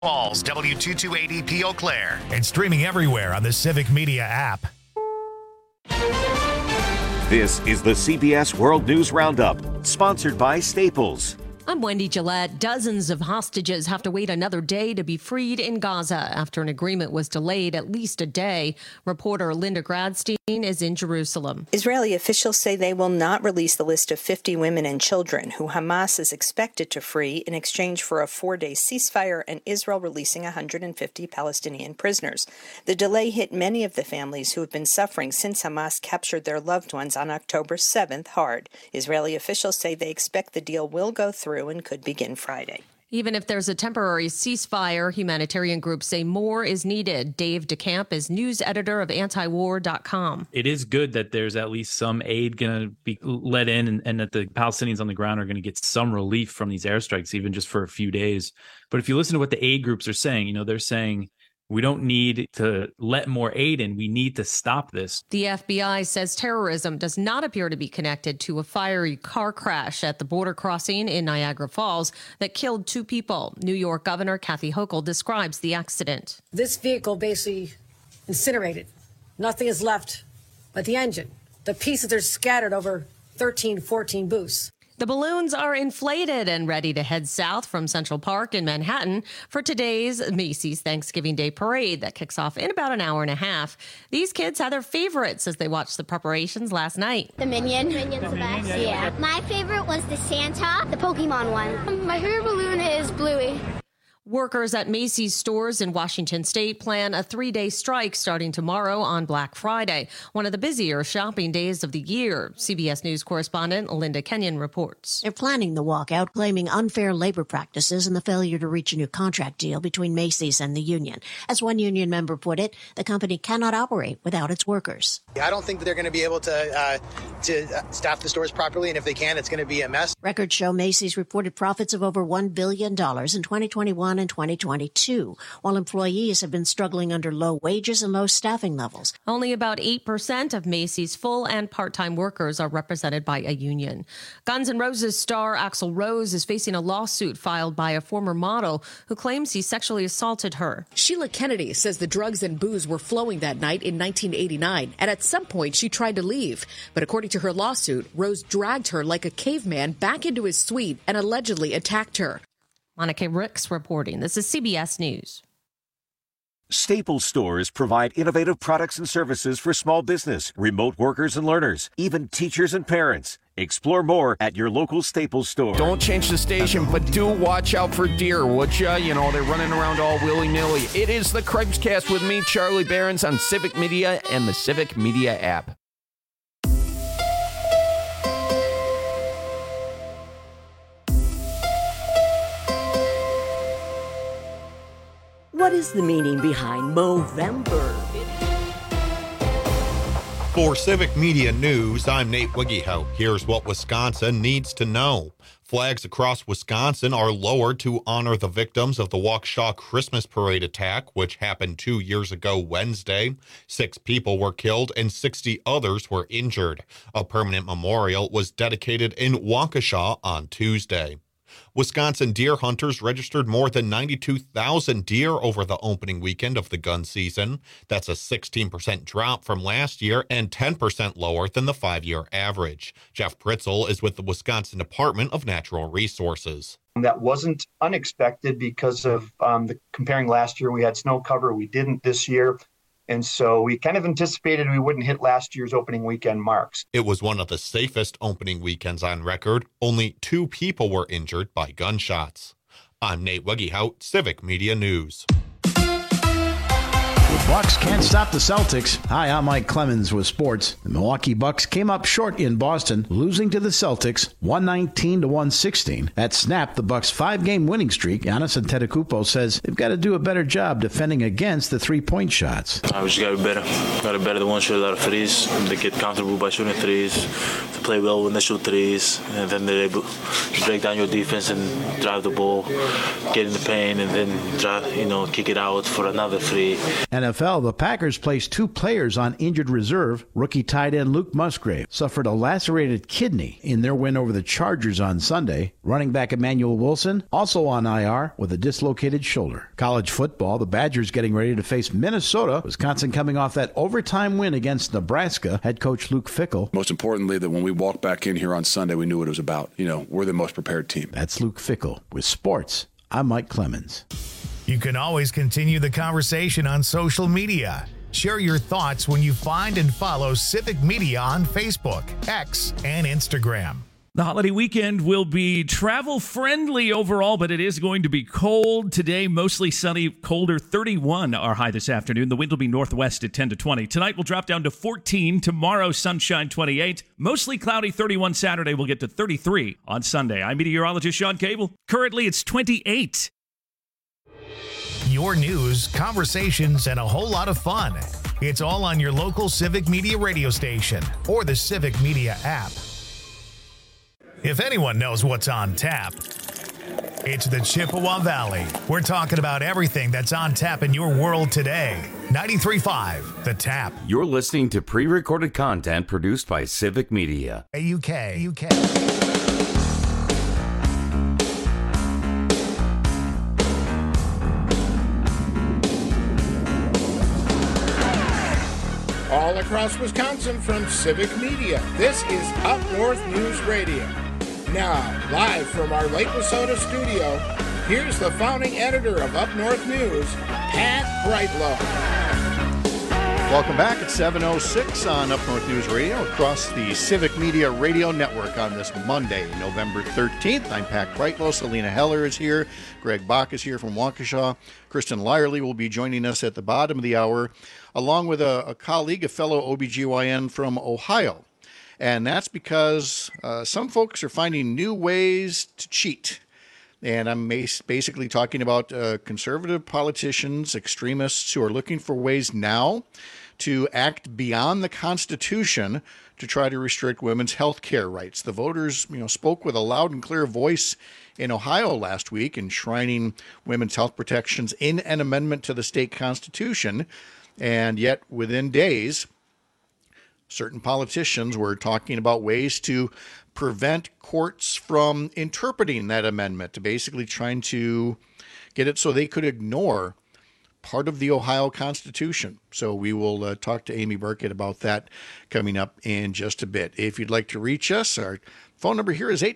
Falls, W228EP Eau Claire, and streaming everywhere on the Civic Media app. This is the CBS World News Roundup, sponsored by Staples. I'm Wendy Gillette. Dozens of hostages have to wait another day to be freed in Gaza after an agreement was delayed at least a day. Reporter Linda Gradstein is in Jerusalem. Israeli officials say they will not release the list of 50 women and children who Hamas is expected to free in exchange for a 4-day ceasefire and Israel releasing 150 Palestinian prisoners. The delay hit many of the families who have been suffering since Hamas captured their loved ones on October 7th hard. Israeli officials say they expect the deal will go through and could begin Friday. Even if there's a temporary ceasefire, humanitarian groups say more is needed. Dave DeCamp is news editor of antiwar.com. It is good that there's at least some aid going to be let in and that the Palestinians on the ground are going to get some relief from these airstrikes, even just for a few days. But if you listen to what the aid groups are saying, they're saying, we don't need to let more aid in. We need to stop this. The FBI says terrorism does not appear to be connected to a fiery car crash at the border crossing in Niagara Falls that killed 2 people. New York Governor Kathy Hochul describes the accident. This vehicle basically incinerated. Nothing is left but the engine. The pieces are scattered over 13, 14 booths. The balloons are inflated and ready to head south from Central Park in Manhattan for today's Macy's Thanksgiving Day Parade that kicks off in about an hour and a half. These kids had their favorites as they watched the preparations last night. The Minion's the best, yeah. My favorite was the Santa, the Pokemon one. My favorite balloon is Bluey. Workers at Macy's stores in Washington state plan a 3-day strike starting tomorrow on Black Friday, one of the busier shopping days of the year. CBS News correspondent Linda Kenyon reports. They're planning the walkout, claiming unfair labor practices and the failure to reach a new contract deal between Macy's and the union. As one union member put it, the company cannot operate without its workers. I don't think that they're going to be able to staff the stores properly, and if they can, it's going to be a mess. Records show Macy's reported profits of over $1 billion in 2021 and 2022, while employees have been struggling under low wages and low staffing levels. Only about 8% of Macy's full and part-time workers are represented by a union. Guns N' Roses star Axl Rose is facing a lawsuit filed by a former model who claims he sexually assaulted her. Sheila Kennedy says the drugs and booze were flowing that night in 1989, and at some point she tried to leave. But according to her lawsuit, Rose dragged her like a caveman back into his suite and allegedly attacked her. Monica Ricks reporting. This is CBS News. Staples stores provide innovative products and services for small business, remote workers and learners, even teachers and parents. Explore more at your local Staples store. Don't change the station, but do watch out for deer, would ya? They're running around all willy-nilly. It is the Craig's with me, Charlie Behrens, on Civic Media and the Civic Media app. What is the meaning behind Movember? For Civic Media News, I'm Nate Wiggiehout. Here's what Wisconsin needs to know. Flags across Wisconsin are lowered to honor the victims of the Waukesha Christmas Parade attack, which happened 2 years ago Wednesday. 6 people were killed and 60 others were injured. A permanent memorial was dedicated in Waukesha on Tuesday. Wisconsin deer hunters registered more than 92,000 deer over the opening weekend of the gun season. That's a 16% drop from last year and 10% lower than the 5-year average. Jeff Pritzel is with the Wisconsin Department of Natural Resources. That wasn't unexpected because of comparing last year. We had snow cover. We didn't this year. And so we kind of anticipated we wouldn't hit last year's opening weekend marks. It was one of the safest opening weekends on record. Only 2 people were injured by gunshots. I'm Nate Wiggiehout, Civic Media News. The Bucks can't stop the Celtics. Hi, I'm Mike Clemens with sports. The Milwaukee Bucks came up short in Boston, losing to the Celtics 119-116. That snapped the Bucks' 5-game winning streak. Giannis Antetokounmpo says they've got to do a better job defending against the three-point shots. We just got to be better. Got to be better than one shoot a lot of threes. They get comfortable by shooting threes. To play well when they shoot threes, and then they're able to break down your defense and drive the ball, get in the paint, and then drive, kick it out for another three. And NFL, the Packers placed 2 players on injured reserve. Rookie tight end Luke Musgrave suffered a lacerated kidney in their win over the Chargers on Sunday. Running back Emmanuel Wilson also on IR with a dislocated shoulder. College football, the Badgers getting ready to face Minnesota. Wisconsin coming off that overtime win against Nebraska. Head coach Luke Fickell. Most importantly, that when we walked back in here on Sunday, we knew what it was about. We're the most prepared team. That's Luke Fickell with sports. I'm Mike Clemens. You can always continue the conversation on social media. Share your thoughts when you find and follow Civic Media on Facebook, X, and Instagram. The holiday weekend will be travel-friendly overall, but it is going to be cold. Today, mostly sunny, colder, 31 our high this afternoon. The wind will be northwest at 10 to 20. Tonight, we'll drop down to 14. Tomorrow, sunshine, 28. Mostly cloudy, 31 Saturday. We'll get to 33 on Sunday. I'm meteorologist Sean Cable. Currently, it's 28. Your news, conversations, and a whole lot of fun. It's all on your local Civic Media radio station or the Civic Media app. If anyone knows what's on tap, it's the Chippewa Valley. We're talking about everything that's on tap in your world today. 93.5, The Tap. You're listening to pre-recorded content produced by Civic Media. UK. All across Wisconsin from Civic Media, this is Up North News Radio. Now, live from our Lake Wissota studio, here's the founding editor of Up North News, Pat Brightlow. Welcome back at 7:06 on Up North News Radio across the Civic Media Radio Network on this Monday, November 13th. I'm Pat Brightlow. Selena Heller is here. Greg Bach is here from Waukesha. Kristen Lyerly will be joining us at the bottom of the hour, along with a colleague, a fellow OBGYN from Ohio. And that's because some folks are finding new ways to cheat. And I'm basically talking about conservative politicians, extremists who are looking for ways now to act beyond the Constitution to try to restrict women's health care rights. The voters, spoke with a loud and clear voice in Ohio last week, enshrining women's health protections in an amendment to the state constitution. And yet, within days, certain politicians were talking about ways to prevent courts from interpreting that amendment, to basically trying to get it so they could ignore part of the Ohio Constitution. So we will talk to Amy Burkett about that coming up in just a bit. If you'd like to reach us, our phone number here is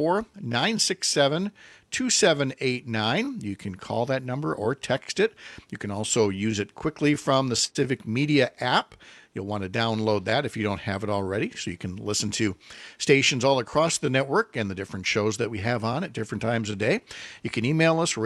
844-967-2789. You can call that number or text it. You can also use it quickly from the Civic Media app. You'll want to download that if you don't have it already, so you can listen to stations all across the network and the different shows that we have on at different times of day. You can email us,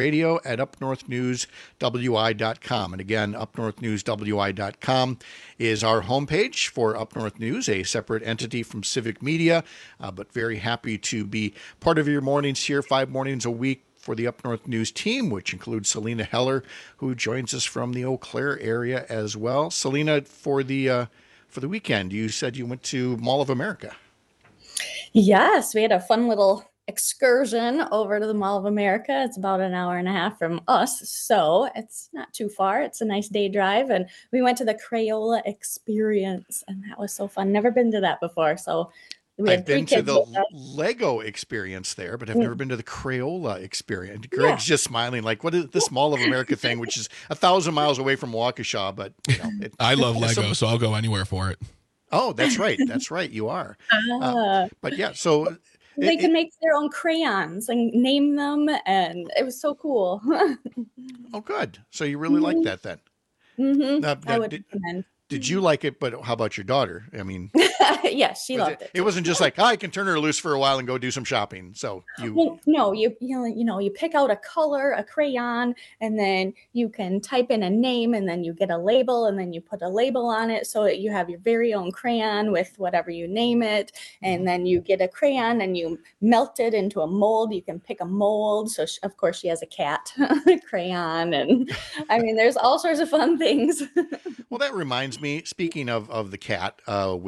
radio@upnorthnewswi.com. And again, upnorthnewswi.com is our homepage for Up North News, a separate entity from Civic Media, but very happy to be part of your mornings here, 5 mornings a week, for the Up North News team, which includes Selena Heller, who joins us from the Eau Claire area as well. Selena, for the weekend, you said you went to Mall of America. Yes, we had a fun little excursion over to the Mall of America. It's about an hour and a half from us, so it's not too far. It's a nice day drive, and we went to the Crayola Experience, and that was so fun. Never been to that before, so I've been to the Lego Experience there, but I've never been to the Crayola Experience. Greg's just smiling like, what is this Mall of America thing, which is 1,000 miles away from Waukesha, but I love Lego, so I'll go anywhere for it. Oh, that's right. That's right. You are. But yeah, so they can make their own crayons and name them, and it was so cool. Oh, good. So you really like that then? I would recommend. Did you like it? But how about your daughter? I mean, yes, she loved it. It wasn't just like, I can turn her loose for a while and go do some shopping. So you pick out a color, a crayon, and then you can type in a name, and then you get a label, and then you put a label on it, so you have your very own crayon with whatever you name it, and then you get a crayon and you melt it into a mold. You can pick a mold. So of course she has a cat crayon, and I mean, there's all sorts of fun things. Well, that reminds me, speaking of the cat, Whiskers,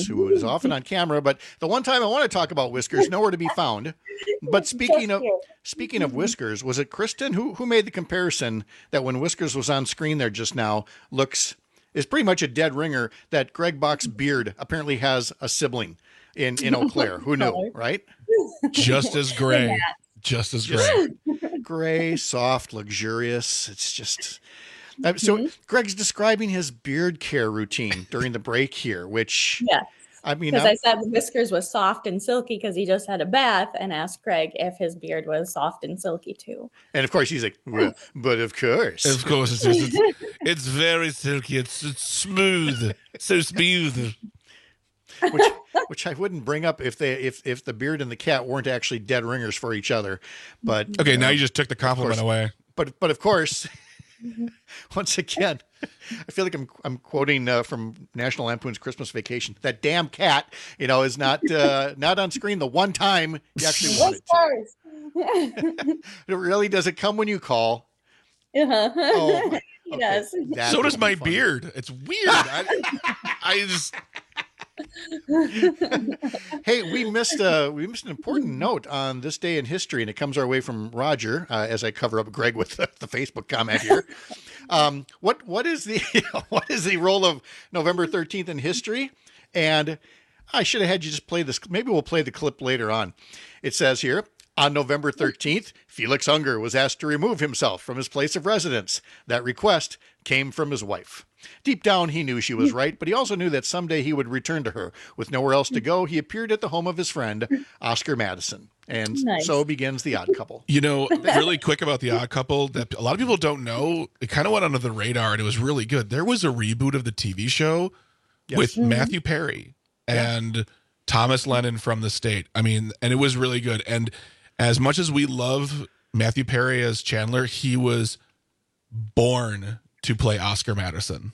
who is often on camera. But the one time I want to talk about Whiskers, nowhere to be found. But speaking of Whiskers, was it Kristen who made the comparison that when Whiskers was on screen there just now is pretty much a dead ringer that Greg Bach's beard apparently has a sibling in Eau Claire. Who knew, right? Just as gray. Just as gray. Gray, soft, luxurious. It's just... So Greg's describing his beard care routine during the break here, which... Yeah. I mean... Because I said the Whiskers was soft and silky because he just had a bath, and asked Greg if his beard was soft and silky too. And of course he's like, well, but of course. Of course it is. It's very silky. It's smooth. So smooth. Which I wouldn't bring up if the beard and the cat weren't actually dead ringers for each other. But okay, now you just took the compliment away. But of course, once again, I feel like I'm quoting from National Lampoon's Christmas Vacation. That damn cat, is not on screen the one time you actually want it to. It really does. It come when you call? Oh, he does. So does my beard. It's weird. I just. Hey, we missed an important note on this day in history, and it comes our way from Roger. As I cover up Greg with the Facebook comment here, what is the role of November 13th in history? And I should have had you just play this. Maybe we'll play the clip later on. It says here, on November 13th, Felix Unger was asked to remove himself from his place of residence. That request came from his wife. Deep down, he knew she was right, but he also knew that someday he would return to her. With nowhere else to go, he appeared at the home of his friend, Oscar Madison. And so begins The Odd Couple. Really quick about The Odd Couple, that a lot of people don't know, it kind of went under the radar, and it was really good. There was a reboot of the TV show with Matthew Perry and Thomas Lennon from The State. I mean, and it was really good. And as much as we love Matthew Perry as Chandler, he was born to play Oscar Madison.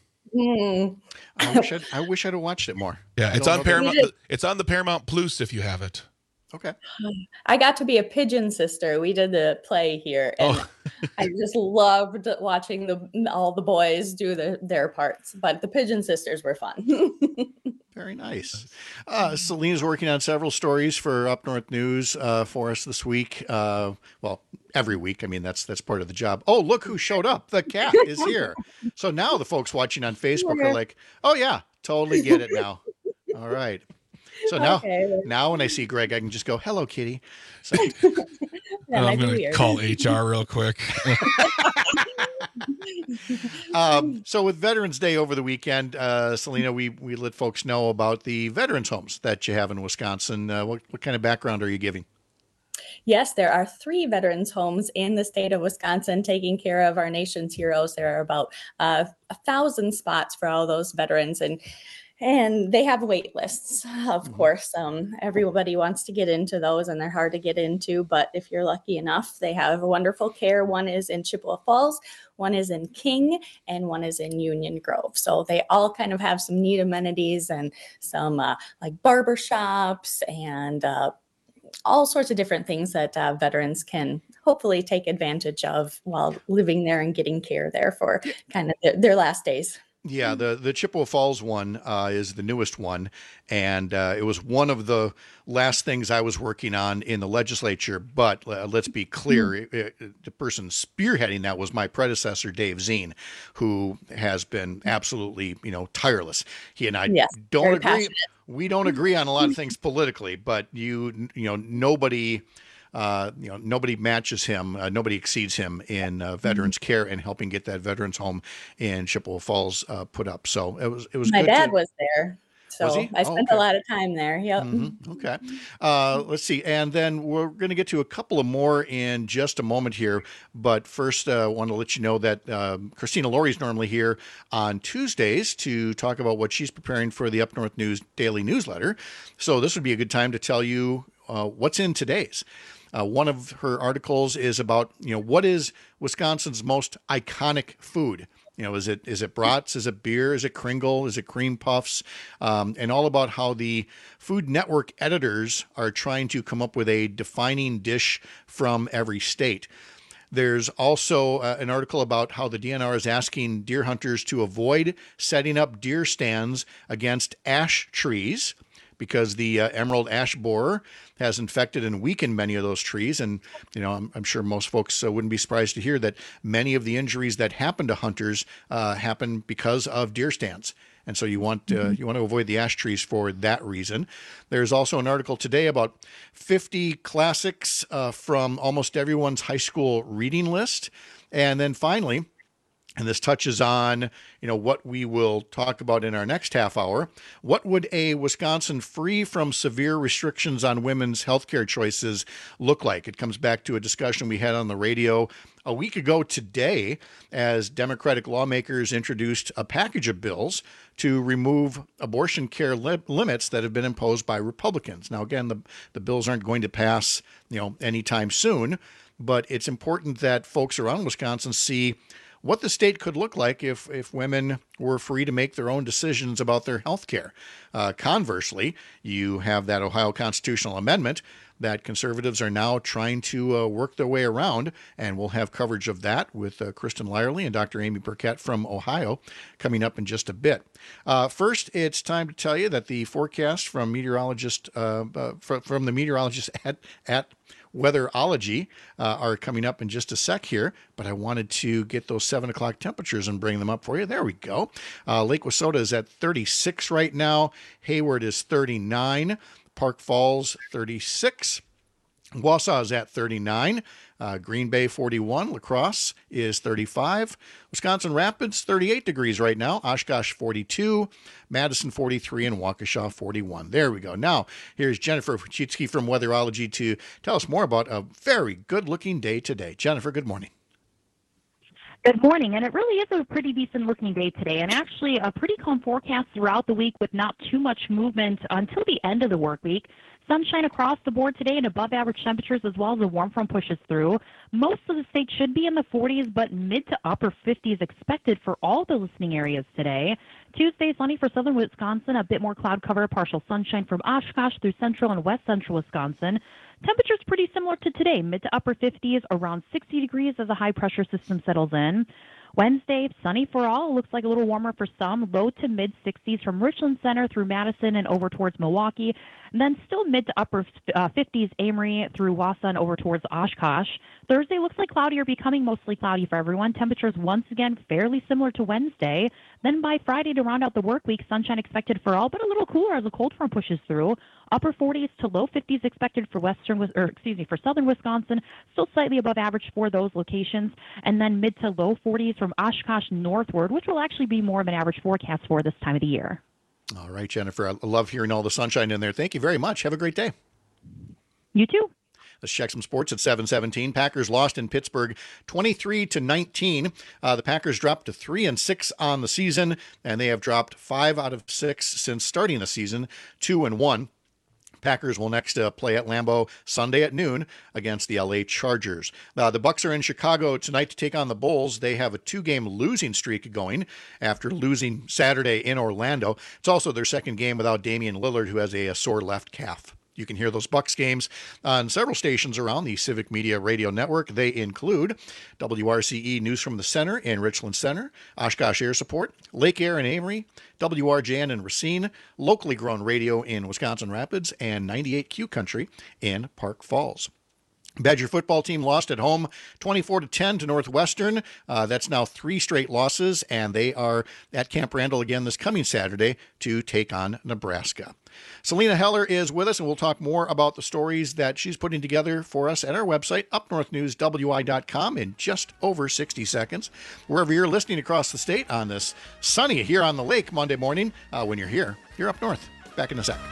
I wish I'd have watched it more. Yeah, it's on Paramount. It's on the Paramount Plus if you have it. Okay. I got to be a pigeon sister. We did the play here, and I just loved watching all the boys do their parts. But the pigeon sisters were fun. Very nice. Selena's working on several stories for Up North News for us this week. Well, every week. I mean, that's part of the job. Oh, look who showed up. The cat is here. So now the folks watching on Facebook are like, oh, yeah, totally get it now. All right. So now when I see Greg, I can just go, hello, kitty. So, I'm going to call HR real quick. So with Veterans Day over the weekend, Selena, we let folks know about the veterans homes that you have in Wisconsin. What kind of background are you giving? Yes, there are 3 veterans homes in the state of Wisconsin taking care of our nation's heroes. There are about 1,000 spots for all those veterans, and they have wait lists, of course. Everybody wants to get into those, and they're hard to get into. But if you're lucky enough, they have wonderful care. One is in Chippewa Falls, one is in King, and one is in Union Grove. So they all kind of have some neat amenities and some like barbershops and all sorts of different things that veterans can hopefully take advantage of while living there and getting care there for kind of their last days. Yeah, the Chippewa Falls one is the newest one, and it was one of the last things I was working on in the legislature. But let's be clear, the person spearheading that was my predecessor, Dave Zine, who has been absolutely, tireless. He and I don't agree. Passionate. We don't agree on a lot of things politically, but nobody. Nobody matches him. Nobody exceeds him in veterans care and helping get that veterans home in Chippewa Falls put up. So it was. My good dad was there, so I spent a lot of time there. Yep. Mm-hmm. Okay. Let's see, and then we're going to get to a couple of more in just a moment here. But first, I want to let you know that Christina Laurie is normally here on Tuesdays to talk about what she's preparing for the Up North News daily newsletter. So this would be a good time to tell you what's in today's. One of her articles is about, what is Wisconsin's most iconic food? Is it brats? Is it beer? Is it Kringle? Is it cream puffs? And all about how the Food Network editors are trying to come up with a defining dish from every state. There's also an article about how the DNR is asking deer hunters to avoid setting up deer stands against ash trees. because the emerald ash borer has infected and weakened many of those trees. And, I'm sure most folks wouldn't be surprised to hear that many of the injuries that happen to hunters happen because of deer stands. And so you want to avoid the ash trees for that reason. There's also an article today about 50 classics from almost everyone's high school reading list. And then finally, and this touches on, what we will talk about in our next half hour. What would a Wisconsin free from severe restrictions on women's healthcare choices look like? It comes back to a discussion we had on the radio a week ago today as Democratic lawmakers introduced a package of bills to remove abortion care limits that have been imposed by Republicans. Now, again, the bills aren't going to pass, anytime soon, but it's important that folks around Wisconsin see what the state could look like if women were free to make their own decisions about their health care. Conversely, you have that Ohio constitutional amendment that conservatives are now trying to work their way around, and we'll have coverage of that with Kristen Lyerly and Dr. Amy Burkett from Ohio coming up in just a bit. First, it's time to tell you that the forecast from the meteorologists at Weatherology are coming up in just a sec here, but I wanted to get those 7 o'clock temperatures and bring them up for you. There we go. Lake Wissota is at 36 right now. Hayward is 39. Park Falls, 36. Wausau is at 39. Green Bay, 41. La Crosse is 35. Wisconsin Rapids, 38 degrees right now. Oshkosh, 42. Madison, 43. And Waukesha, 41. There we go. Now, here's Jennifer Wojcicki from Weatherology to tell us more about a very good-looking day today. Jennifer, good morning. Good morning, and it really is a pretty decent-looking day today, and actually a pretty calm forecast throughout the week with not too much movement until the end of the work week. Sunshine across the board today and above-average temperatures as well as a warm front pushes through. Most of the state should be in the 40s, but mid to upper 50s expected for all the listening areas today. Tuesday, sunny for southern Wisconsin, a bit more cloud cover, partial sunshine from Oshkosh through central and west central Wisconsin. Temperatures pretty similar to today, mid to upper 50s, around 60 degrees as a high-pressure system settles in. Wednesday, sunny for all. Looks like a little warmer for some. Low to mid 60s from Richland Center through Madison and over towards Milwaukee. And then still mid to upper 50s Amory through Wausau and over towards Oshkosh. Thursday looks like cloudy or becoming mostly cloudy for everyone. Temperatures once again fairly similar to Wednesday. Then by Friday to round out the work week, sunshine expected for all, but a little cooler as a cold front pushes through. Upper 40s to low 50s expected for for southern Wisconsin, still slightly above average for those locations, and then mid to low 40s from Oshkosh northward, which will actually be more of an average forecast for this time of the year. All right, Jennifer, I love hearing all the sunshine in there. Thank you very much. Have a great day. You too. Let's check some sports at 7:17. Packers lost in Pittsburgh 23-19. The Packers dropped to 3-6 on the season, and they have dropped 5 out of 6 since starting the season, 2-1. Packers will next play at Lambeau Sunday at noon against the LA Chargers. The Bucs are in Chicago tonight to take on the Bulls. They have a 2-game losing streak going after losing Saturday in Orlando. It's also their second game without Damian Lillard, who has a sore left calf. You can hear those Bucs games on several stations around the Civic Media Radio Network. They include WRCE News from the Center in Richland Center, Oshkosh Air Support, Lake Air in Amory, WRJN in Racine, locally grown radio in Wisconsin Rapids, and 98Q Country in Park Falls. Badger football team lost at home 24-10 to Northwestern. That's now 3 straight losses, and they are at Camp Randall again this coming Saturday to take on Nebraska. Selena Heller is with us, and we'll talk more about the stories that she's putting together for us at our website, upnorthnewswi.com, in just over 60 seconds. Wherever you're listening across the state on this sunny here on the lake Monday morning, when you're here, you're up north. Back in a sec.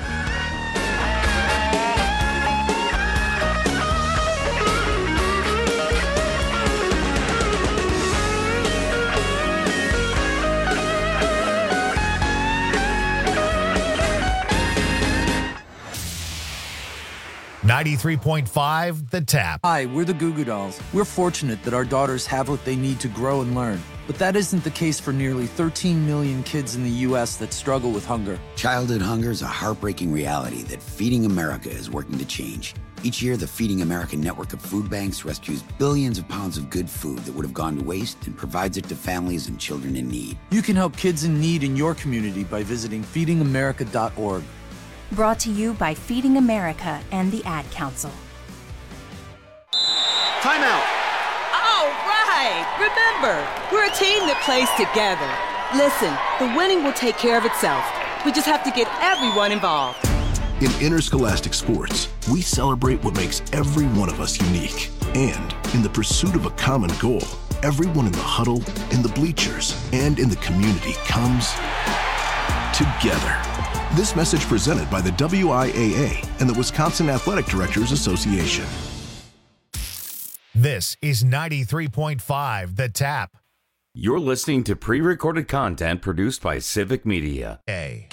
93.5 The Tap. Hi, we're the Goo Goo Dolls. We're fortunate that our daughters have what they need to grow and learn. But that isn't the case for nearly 13 million kids in the U.S. that struggle with hunger. Childhood hunger is a heartbreaking reality that Feeding America is working to change. Each year, the Feeding America network of food banks rescues billions of pounds of good food that would have gone to waste and provides it to families and children in need. You can help kids in need in your community by visiting feedingamerica.org. Brought to you by Feeding America and the Ad Council. Timeout. All right. Remember, we're a team that plays together. Listen, the winning will take care of itself. We just have to get everyone involved. In interscholastic sports, we celebrate what makes every one of us unique. And in the pursuit of a common goal, everyone in the huddle, in the bleachers, and in the community comes together. This message presented by the WIAA and the Wisconsin Athletic Directors Association. This is 93.5 The Tap. You're listening to pre-recorded content produced by Civic Media. K.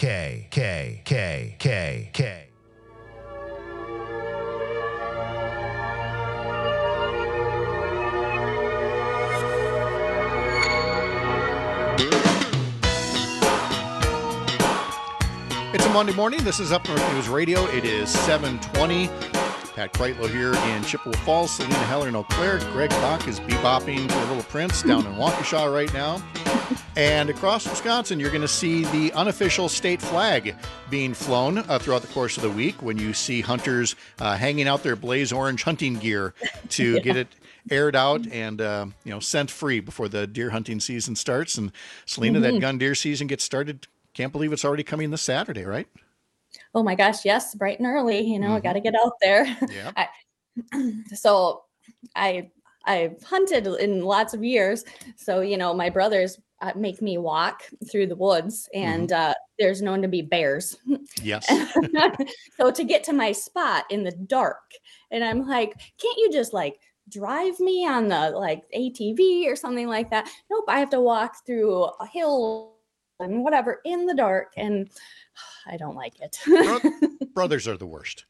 It's a Monday morning. This is Up North News Radio. It is 7:20. Pat Kreitlow here in Chippewa Falls. Selena Heller in Eau Claire. Greg Bach is bebopping to a Little Prince down in Waukesha right now. And across Wisconsin, you're going to see the unofficial state flag being flown throughout the course of the week when you see hunters hanging out their blaze orange hunting gear to get it aired out and scent free before the deer hunting season starts. And Selena, that gun deer season gets started. Can't believe it's already coming this Saturday, right? Oh my gosh, yes, bright and early. I got to get out there. Yeah. I've hunted in lots of years. So, my brothers make me walk through the woods and there's known to be bears. Yes. So to get to my spot in the dark, and I'm like, can't you just drive me on the ATV or something like that? Nope, I have to walk through a hill and whatever in the dark, and I don't like it. Brothers are the worst.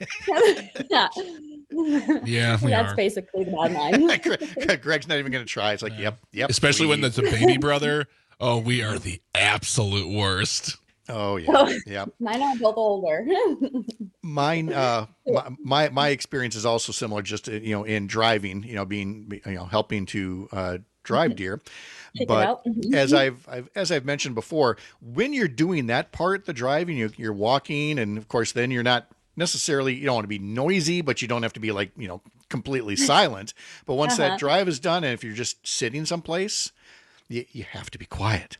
Yeah, that's basically the bottom line. Greg's not even going to try. It's like, yep. Especially when it's a baby brother. Oh, we are the absolute worst. Oh yeah, yeah. Mine are both older. Mine, my experience is also similar. Just in driving, being helping to drive deer. But as I've mentioned before, when you're doing that part, the driving, you're walking, and of course, then you're not necessarily, you don't want to be noisy, but you don't have to be completely silent. But once that drive is done, and if you're just sitting someplace, you have to be quiet.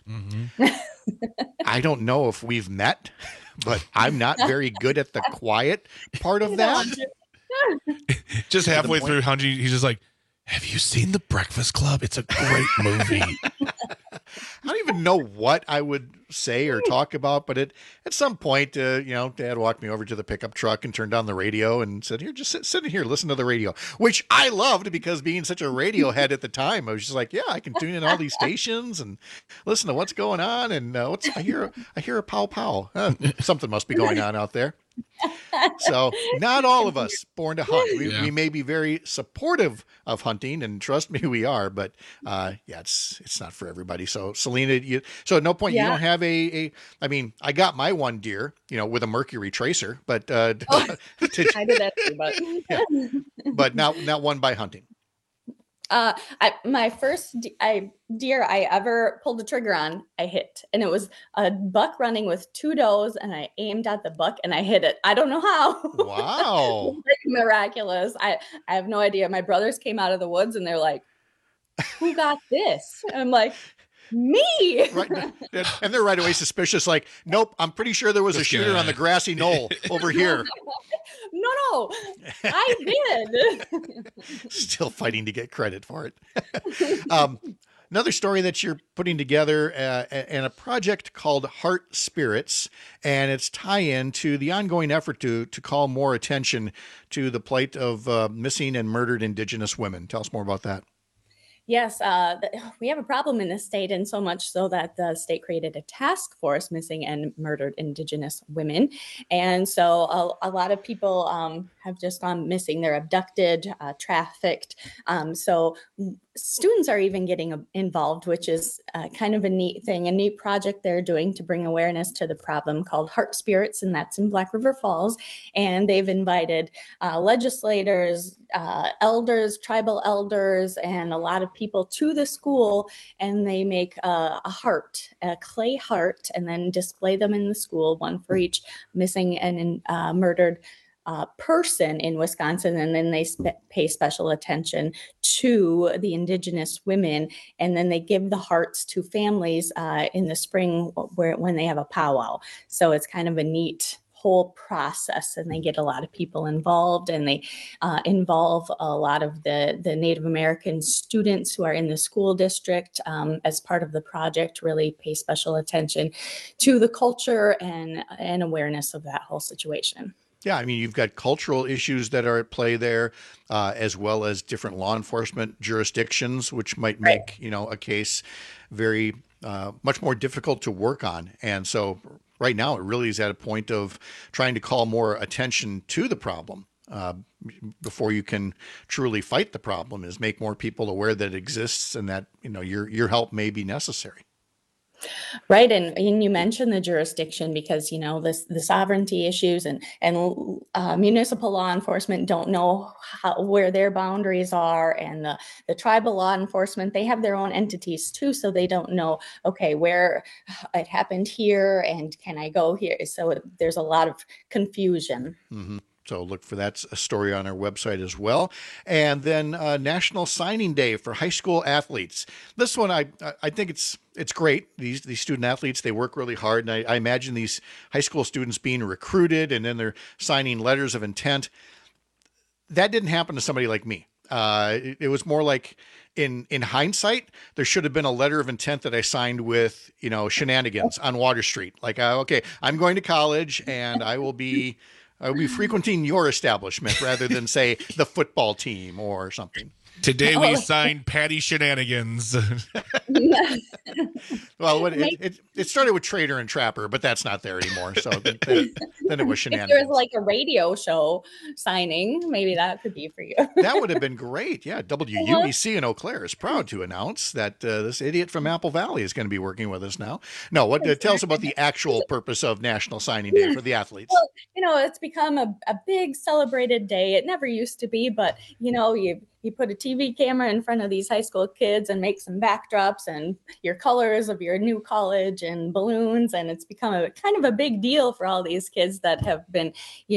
I don't know if we've met, but I'm not very good at the quiet part of that. Just halfway through hunting, he's just like, have you seen The Breakfast Club? It's a great movie. I don't even know what I would say or talk about, but at some point, Dad walked me over to the pickup truck and turned on the radio and said, here, just sit in here, listen to the radio, which I loved because being such a radio head at the time, I was just like, yeah, I can tune in all these stations and listen to what's going on. And I hear a pow pow. Something must be going on out there. So not all of us born to hunt. We may be very supportive of hunting, and trust me, we are. But it's not for everybody. So Selena, so at no point you don't have I mean, I got my one deer, with a Mercury tracer, but I did that too, but not one by hunting. My first deer I ever pulled the trigger on, I hit, and it was a buck running with two does, and I aimed at the buck and I hit it. I don't know how. Wow. Miraculous. I have no idea. My brothers came out of the woods and they're like, who got this? And I'm like, me. Right. And they're right away suspicious, like, nope, I'm pretty sure there was a shooter on the grassy knoll over here. No, I did. Still fighting to get credit for it. Another story that you're putting together and a project called Heart Spirits, and it's tie-in to the ongoing effort to call more attention to the plight of missing and murdered Indigenous women. Tell us more about that. Yes, we have a problem in the state, and so much so that the state created a task force missing and murdered Indigenous women. And so a lot of people have just gone missing. They're abducted, trafficked. So students are even getting involved, which is kind of a neat thing, a neat project they're doing to bring awareness to the problem called Heart Spirits, and that's in Black River Falls. And they've invited legislators, elders, tribal elders, and a lot of people to the school, and they make a heart, a clay heart, and then display them in the school, one for each missing and murdered person in Wisconsin, and then they pay special attention to the Indigenous women, and then they give the hearts to families in the spring when they have a powwow. So it's kind of a neat whole process, and they get a lot of people involved, and they involve a lot of the Native American students who are in the school district as part of the project, really pay special attention to the culture and awareness of that whole situation. Yeah, I mean, you've got cultural issues that are at play there, as well as different law enforcement jurisdictions, which might make, a case very much more difficult to work on. And so right now it really is at a point of trying to call more attention to the problem before you can truly fight the problem, is make more people aware that it exists and that, your help may be necessary. Right. And you mentioned the jurisdiction because, the sovereignty issues and municipal law enforcement don't know where their boundaries are. And the tribal law enforcement, they have their own entities too. So they don't know, okay, where it happened here and can I go here? So there's a lot of confusion. Mm-hmm. So look for that story on our website as well. And then National Signing Day for high school athletes. This one, I think it's great. These student athletes, they work really hard. And I imagine these high school students being recruited and then they're signing letters of intent. That didn't happen to somebody like me. It was more like in hindsight, there should have been a letter of intent that I signed with, shenanigans on Water Street. Like, okay, I'm going to college and I will be frequenting your establishment rather than, say, the football team or something. Today we signed Patty Shenanigans. Well, it started with Trader and Trapper, but that's not there anymore. So then it was Shenanigans. If there was like a radio show signing, maybe that could be for you. That would have been great. Yeah, WUEC in Eau Claire is proud to announce that this idiot from Apple Valley is going to be working with us now. No, tell us about the actual purpose of National Signing Day for the athletes. Well, it's become a big celebrated day. It never used to be, but, you put a TV camera in front of these high school kids and make some backdrops and your colors of your new college and balloons. And it's become a kind of a big deal for all these kids that have been,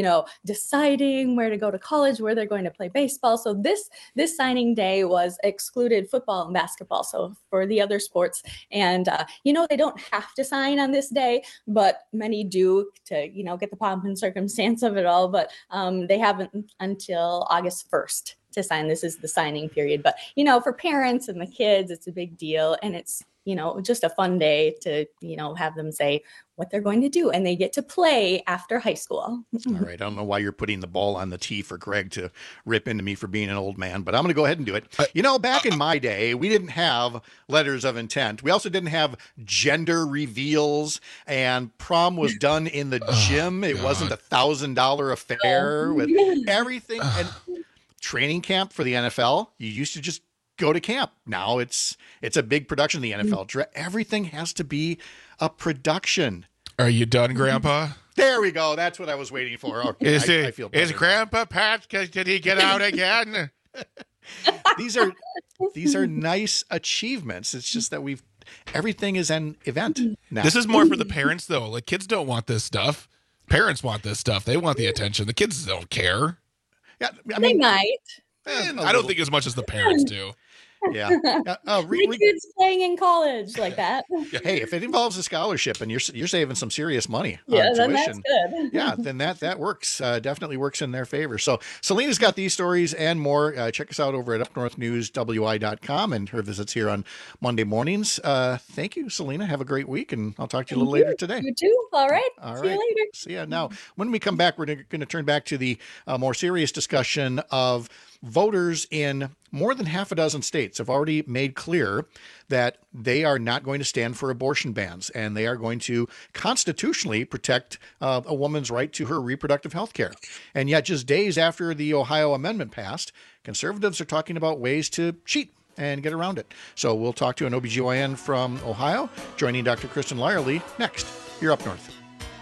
deciding where to go to college, where they're going to play baseball. So this signing day was excluded football and basketball. So for the other sports, and, they don't have to sign on this day, but many do to, get the pomp and circumstance of it all. But they haven't until August 1st. To sign. This is the signing period. But, for parents and the kids, it's a big deal. And it's, just a fun day to, have them say what they're going to do. And they get to play after high school. All right. I don't know why you're putting the ball on the tee for Greg to rip into me for being an old man, but I'm going to go ahead and do it. Back in my day, we didn't have letters of intent. We also didn't have gender reveals, and prom was done in the gym. It wasn't $1,000 affair with everything. And training camp for the NFL, you used to just go to camp. Now it's a big production of the NFL. Everything has to be a production. Are you done, Grandpa? There we go. That's what I was waiting for. Okay, I feel better. Is Grandpa Pat? Did he get out again? These are nice achievements. It's just that everything is an event now. This is more for the parents, though. Like, kids don't want this stuff. Parents want this stuff. They want the attention. The kids don't care. Yeah, they might. I don't think as much as the parents do. Yeah. My kids playing in college like that. Hey, if it involves a scholarship and you're saving some serious money on tuition, then that's good. Yeah, then that works. Definitely works in their favor. So Selena's got these stories and more. Check us out over at upnorthnewswi.com and her visits here on Monday mornings. Thank you, Selena. Have a great week, and I'll talk to you a little later today. You too. All right. See you later. See ya. Now, when we come back, we're going to turn back to the more serious discussion of voters in more than half a dozen states have already made clear that they are not going to stand for abortion bans, and they are going to constitutionally protect a woman's right to her reproductive health care. And yet, just days after the Ohio amendment passed, conservatives are talking about ways to cheat and get around it. So we'll talk to an OBGYN from Ohio, joining Dr. Kristen Lyerly next. You're Up North.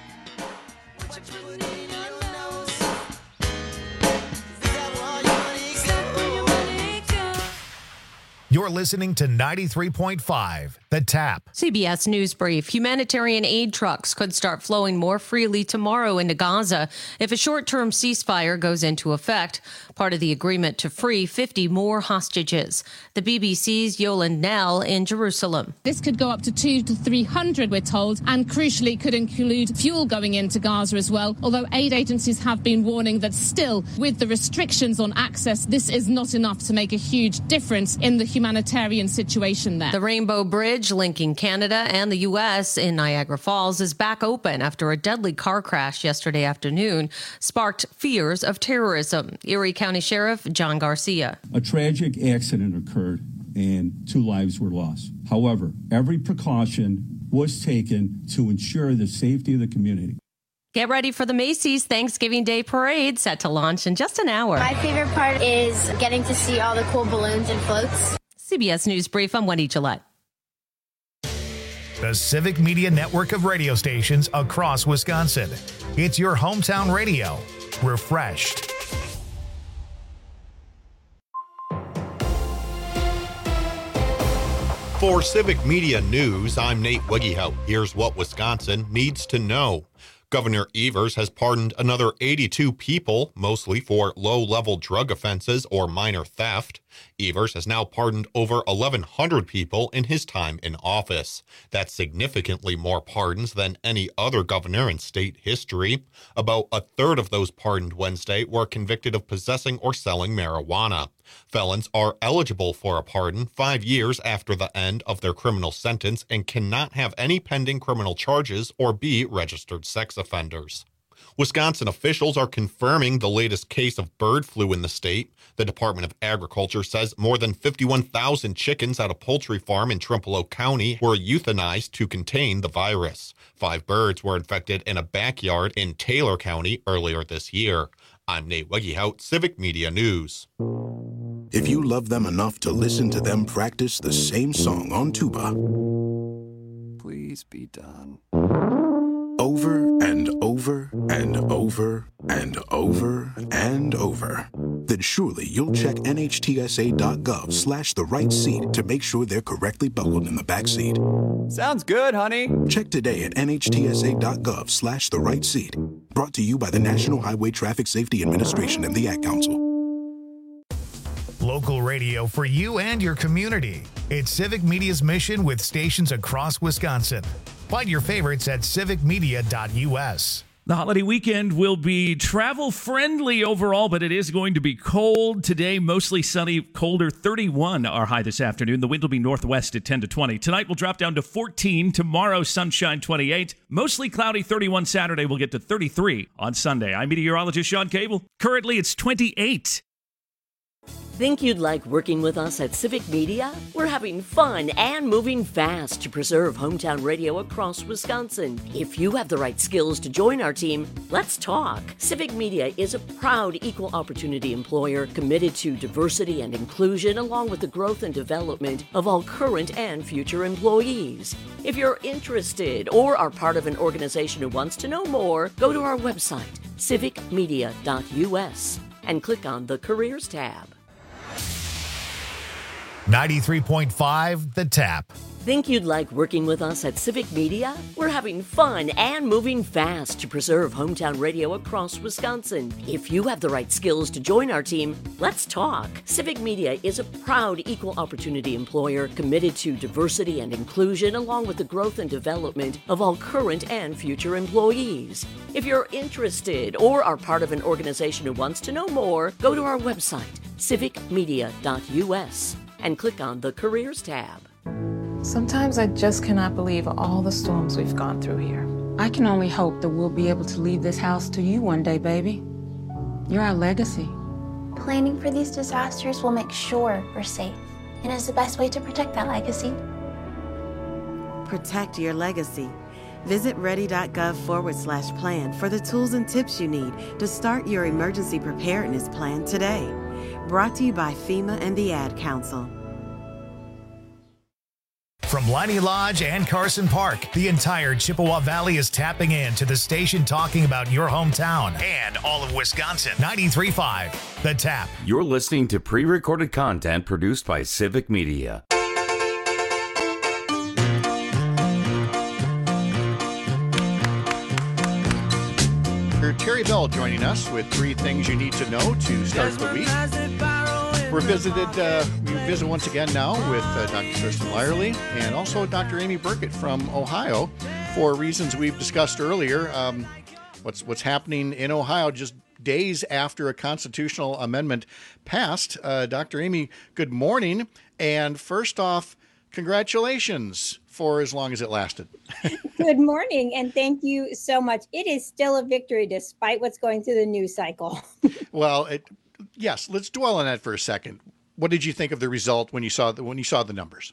You're listening to 93.5, The Tap. CBS News Brief. Humanitarian aid trucks could start flowing more freely tomorrow into Gaza if a short-term ceasefire goes into effect, part of the agreement to free 50 more hostages. The BBC's Yolande Knell in Jerusalem. This could go up to 200 to 300, we're told, and crucially could include fuel going into Gaza as well, although aid agencies have been warning that still, with the restrictions on access, this is not enough to make a huge difference in the humanitarian situation there. The Rainbow Bridge linking Canada and the U.S. in Niagara Falls is back open after a deadly car crash yesterday afternoon sparked fears of terrorism. Erie County Sheriff John Garcia. A tragic accident occurred and 2 lives were lost. However, every precaution was taken to ensure the safety of the community. Get ready for the Macy's Thanksgiving Day Parade set to launch in just an hour. My favorite part is getting to see all the cool balloons and floats. CBS News Brief, I'm Wendy Gillette. The Civic Media network of radio stations across Wisconsin. It's your hometown radio. Refreshed. For Civic Media News, I'm Nate Wiggyhout. Here's what Wisconsin needs to know. Governor Evers has pardoned another 82 people, mostly for low-level drug offenses or minor theft. Evers has now pardoned over 1,100 people in his time in office. That's significantly more pardons than any other governor in state history. About a third of those pardoned Wednesday were convicted of possessing or selling marijuana. Felons are eligible for a pardon 5 years after the end of their criminal sentence and cannot have any pending criminal charges or be registered sex offenders. Wisconsin officials are confirming the latest case of bird flu in the state. The Department of Agriculture says more than 51,000 chickens at a poultry farm in Trempealeau County were euthanized to contain the virus. 5 birds were infected in a backyard in Taylor County earlier this year. I'm Nate Wiggyhout, Civic Media News. If you love them enough to listen to them practice the same song on tuba, please be done. Over and over and over and over and over, then surely you'll check NHTSA.gov/the right seat to make sure they're correctly buckled in the back seat. Sounds good, honey. Check today at NHTSA.gov/the right seat. Brought to you by the National Highway Traffic Safety Administration and the Ad Council. Local radio for you and your community. It's Civic Media's mission with stations across Wisconsin. Find your favorites at civicmedia.us. The holiday weekend will be travel-friendly overall, but it is going to be cold. Today, mostly sunny, colder, 31 our high this afternoon. The wind will be northwest at 10 to 20. Tonight, we'll drop down to 14. Tomorrow, sunshine, 28. Mostly cloudy, 31 Saturday. We'll get to 33 on Sunday. I'm meteorologist Sean Cable. Currently, it's 28. Think you'd like working with us at Civic Media? We're having fun and moving fast to preserve hometown radio across Wisconsin. If you have the right skills to join our team, let's talk. Civic Media is a proud equal opportunity employer committed to diversity and inclusion along with the growth and development of all current and future employees. If you're interested or are part of an organization who wants to know more, go to our website, civicmedia.us, and click on the Careers tab. 93.5 The Tap. Think you'd like working with us at Civic Media? We're having fun and moving fast to preserve hometown radio across Wisconsin. If you have the right skills to join our team, let's talk. Civic Media is a proud equal opportunity employer committed to diversity and inclusion along with the growth and development of all current and future employees. If you're interested or are part of an organization who wants to know more, go to our website, civicmedia.us, and click on the Careers tab. Sometimes I just cannot believe all the storms we've gone through here. I can only hope that we'll be able to leave this house to you one day, baby. You're our legacy. Planning for these disasters will make sure we're safe, and is the best way to protect that legacy. Protect your legacy. Visit ready.gov/plan for the tools and tips you need to start your emergency preparedness plan today. Brought to you by FEMA and the Ad Council. From Liney Lodge and Carson Park, the entire Chippewa Valley is tapping into the station talking about your hometown and all of Wisconsin. 93.5, The Tap. You're listening to pre-recorded content produced by Civic Media. Terry Bell joining us with 3 things you need to know to start the week. We visit once again now with Dr. Kristen Lyerly and also Dr. Amy Burkett from Ohio for reasons we've discussed earlier. What's happening in Ohio just days after a constitutional amendment passed. Dr. Amy, good morning. And first off, congratulations for as long as it lasted. Good morning, and thank you so much. It is still a victory despite what's going through the news cycle. Well, yes, let's dwell on that for a second. What did you think of the result when you saw the numbers?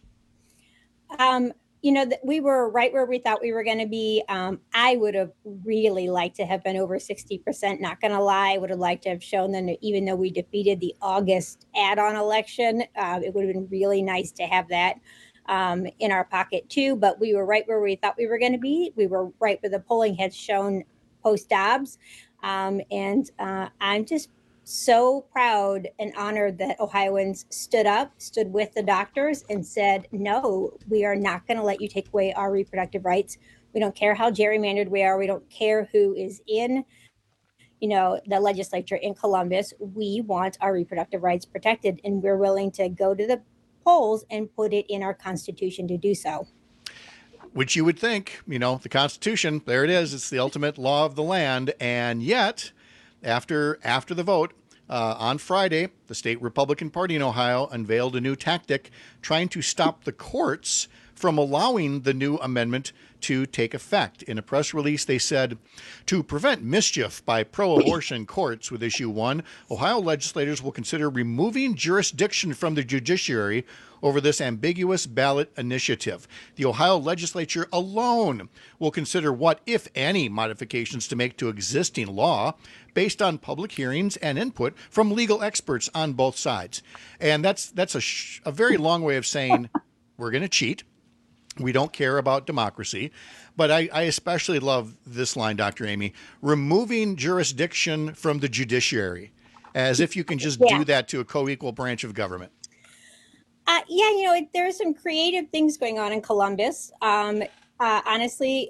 We were right where we thought we were going to be. I would have really liked to have been over 60%. Not going to lie, I would have liked to have shown them that even though we defeated the August add-on election, it would have been really nice to have that in our pocket too. But we were right where we thought we were going to be. We were right where the polling had shown post-Dobbs. And I'm just so proud and honored that Ohioans stood with the doctors and said, no, we are not going to let you take away our reproductive rights. We don't care how gerrymandered we are. We don't care who is in, the legislature in Columbus. We want our reproductive rights protected, and we're willing to go to the polls and put it in our Constitution to do so. Which you would think, the Constitution, there it is. It's the ultimate law of the land. And yet, after the vote on Friday, the state Republican Party in Ohio unveiled a new tactic trying to stop the courts from allowing the new amendment to take effect. In a press release, they said, to prevent mischief by pro-abortion courts with issue 1, Ohio legislators will consider removing jurisdiction from the judiciary over this ambiguous ballot initiative. The Ohio legislature alone will consider what, if any, modifications to make to existing law based on public hearings and input from legal experts on both sides. And that's a very long way of saying we're going to cheat. We don't care about democracy. But I especially love this line, Dr. Amy, removing jurisdiction from the judiciary, as if you can just do that to a co-equal branch of government. There are some creative things going on in Columbus. Honestly,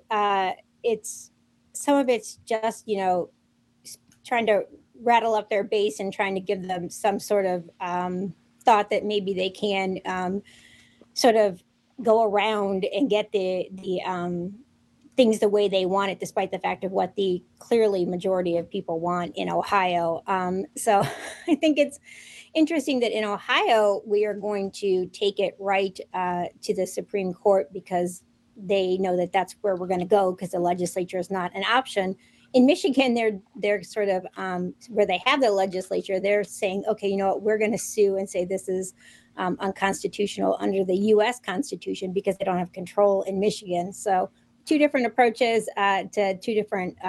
some of it's just, trying to rattle up their base and trying to give them some sort of thought that maybe they can sort of go around and get the things the way they want it, despite the fact of what the clearly majority of people want in Ohio. So I think it's interesting that in Ohio, we are going to take it right to the Supreme Court because they know that that's where we're going to go because the legislature is not an option. In Michigan, they're sort of where they have the legislature, they're saying, okay, you know what, we're going to sue and say this is unconstitutional under the U.S. Constitution because they don't have control in Michigan. So 2 different approaches to 2 different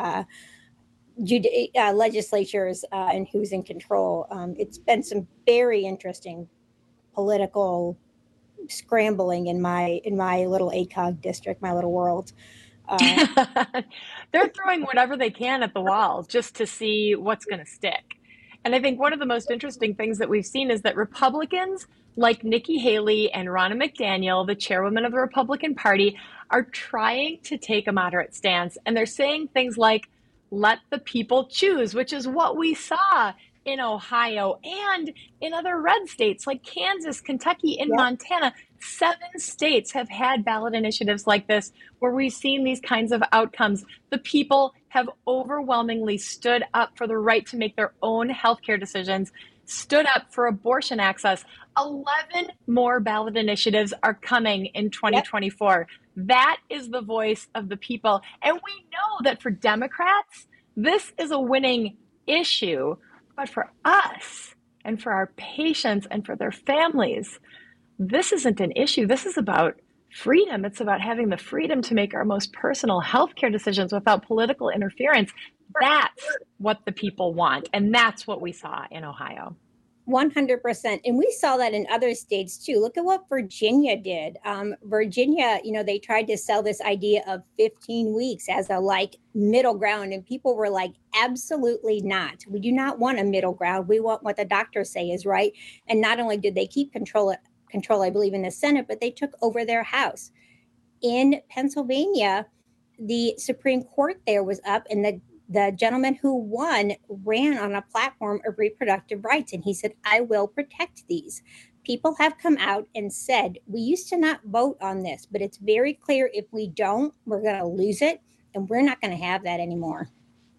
legislatures and who's in control. It's been some very interesting political scrambling in my little ACOG district, my little world. They're throwing whatever they can at the wall just to see what's going to stick. And I think one of the most interesting things that we've seen is that Republicans like Nikki Haley and Ronna McDaniel, the chairwoman of the Republican Party, are trying to take a moderate stance. And they're saying things like, let the people choose, which is what we saw in Ohio and in other red states like Kansas, Kentucky, and Montana. 7 states have had ballot initiatives like this where we've seen these kinds of outcomes. The people have overwhelmingly stood up for the right to make their own healthcare decisions, stood up for abortion access. 11 more ballot initiatives are coming in 2024. That is the voice of the people. And we know that for Democrats, this is a winning issue. But for us and for our patients and for their families, this isn't an issue. This is about freedom. It's about having the freedom to make our most personal healthcare decisions without political interference. That's what the people want. And that's what we saw in Ohio. 100%. And we saw that in other states too. Look at what Virginia did. Virginia, they tried to sell this idea of 15 weeks as a middle ground. And people were like, absolutely not. We do not want a middle ground. We want what the doctors say is right. And not only did they keep control, I believe, in the Senate, but they took over their House. In Pennsylvania, the Supreme Court there was up, and the gentleman who won ran on a platform of reproductive rights. And he said, I will protect these. People have come out and said, we used to not vote on this, but it's very clear if we don't, we're going to lose it. And we're not going to have that anymore.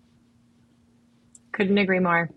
Couldn't agree more.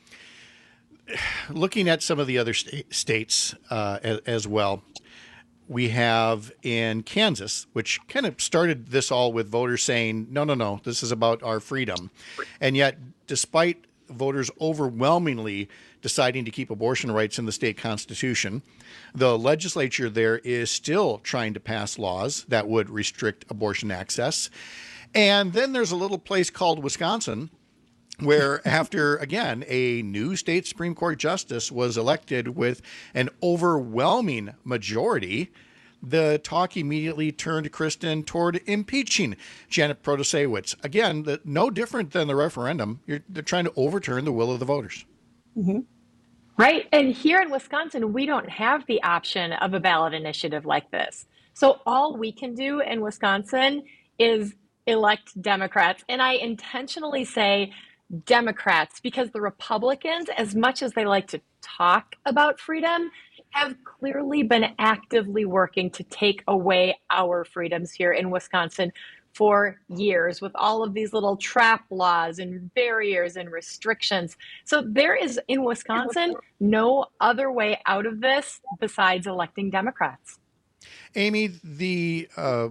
Looking at some of the other states as well, we have in Kansas, which kind of started this all with voters saying, no, this is about our freedom. And yet, despite voters overwhelmingly deciding to keep abortion rights in the state constitution, the legislature there is still trying to pass laws that would restrict abortion access. And then there's a little place called Wisconsin, where after, again, a new state Supreme Court justice was elected with an overwhelming majority, the talk immediately turned, Kristen, toward impeaching Janet Protasiewicz. Again, no different than the referendum. They're trying to overturn the will of the voters. Mm-hmm. Right. And here in Wisconsin, we don't have the option of a ballot initiative like this. So all we can do in Wisconsin is elect Democrats. And I intentionally say Democrats because the Republicans, as much as they like to talk about freedom, have clearly been actively working to take away our freedoms here in Wisconsin for years with all of these little trap laws and barriers and restrictions. So there is, in Wisconsin, no other way out of this besides electing Democrats. Amy, the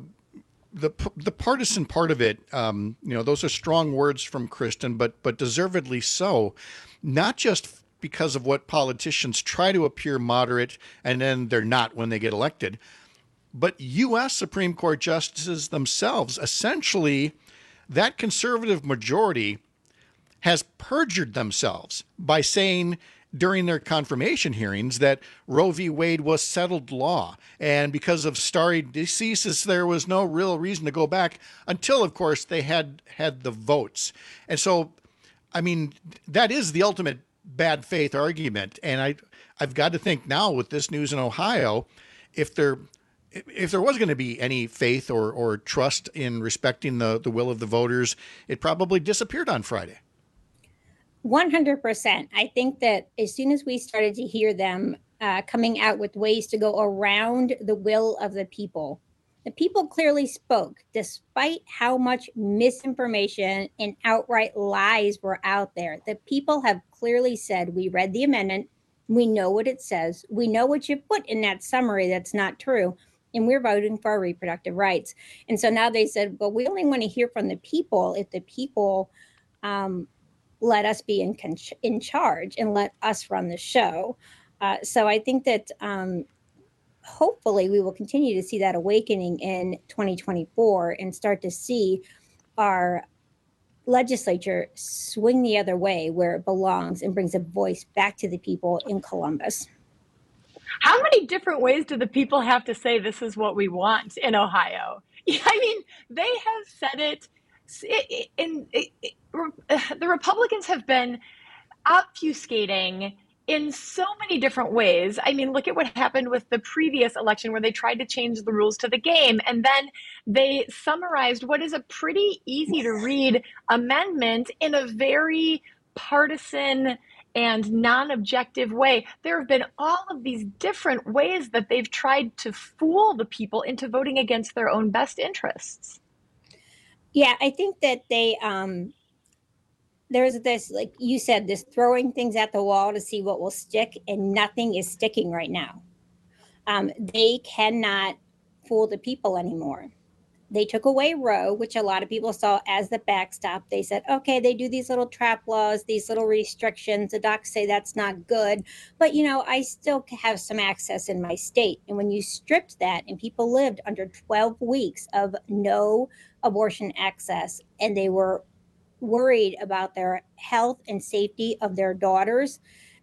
partisan part of it, those are strong words from Kristen, but deservedly so, not just because of what politicians try to appear moderate and then they're not when they get elected, but U.S. Supreme Court justices themselves, essentially, that conservative majority has perjured themselves by saying during their confirmation hearings that Roe v. Wade was settled law. And because of stare decisis, there was no real reason to go back until, of course, they had the votes. And so, I mean, that is the ultimate bad faith argument. And I've got to think now with this news in Ohio, if there was going to be any faith or trust in respecting the will of the voters, it probably disappeared on Friday. 100%. I think that as soon as we started to hear them coming out with ways to go around the will of the people clearly spoke, despite how much misinformation and outright lies were out there. The people have clearly said, we read the amendment, we know what it says, we know what you put in that summary that's not true, and we're voting for our reproductive rights. And so now they said, well, we only want to hear from the people if the people let us be in charge and let us run the show. So I think that hopefully we will continue to see that awakening in 2024 and start to see our legislature swing the other way where it belongs and brings a voice back to the people in Columbus. How many different ways do the people have to say this is what we want in Ohio? I mean, they have said it. The Republicans have been obfuscating in so many different ways. I mean, look at what happened with the previous election where they tried to change the rules to the game. And then they summarized what is a pretty easy to read amendment in a very partisan and non-objective way. There have been all of these different ways that they've tried to fool the people into voting against their own best interests. Yeah, I think that they, there's this, like you said, this throwing things at the wall to see what will stick, and nothing is sticking right now. They cannot fool the people anymore. They took away Roe, which a lot of people saw as the backstop. They said, okay, they do these little trap laws, these little restrictions. The docs say that's not good. But, I still have some access in my state. And when you stripped that and people lived under 12 weeks of no abortion access, and they were worried about their health and safety of their daughters,